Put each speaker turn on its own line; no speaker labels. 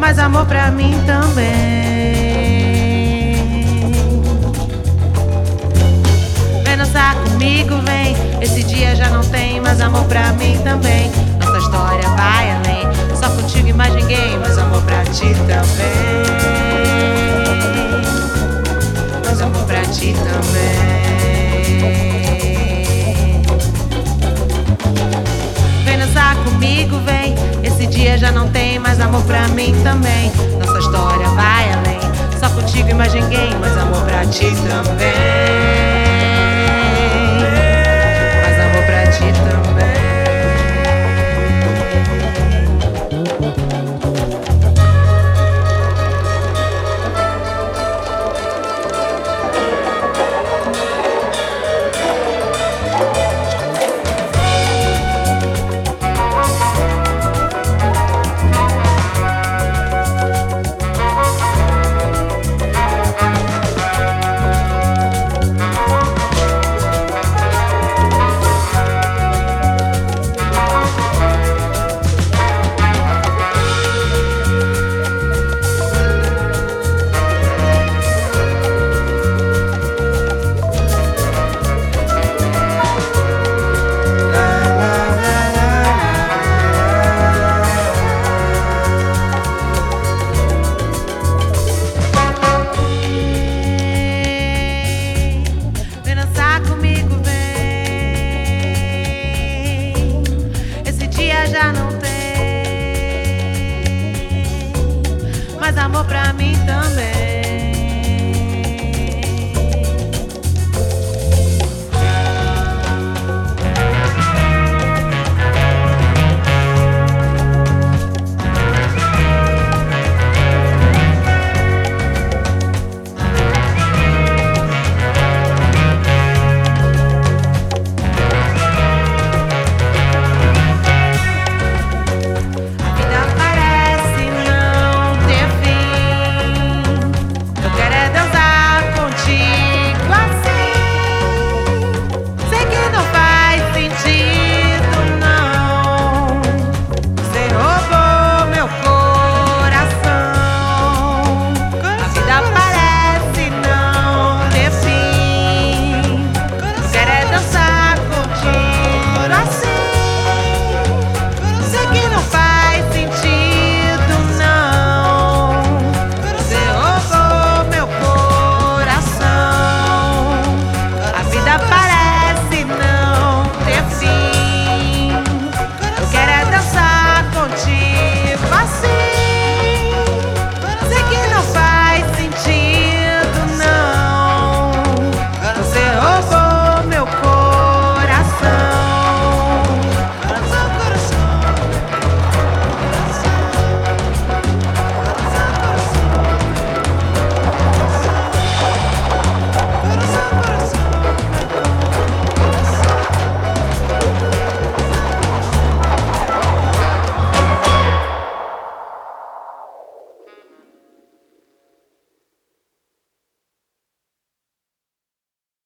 mas amor pra mim também. Vem dançar comigo, vem. Esse dia já não tem mais amor pra mim também. Nossa história vai além. Só contigo e mais ninguém, mas amor pra ti também. Mas amor pra ti também. Vem dançar comigo, vem. Esse dia já não tem mais amor pra mim também. Nossa história vai além. Só contigo e mais ninguém, mas amor pra ti também. Mas amor pra ti também. Já não tem mais amor pra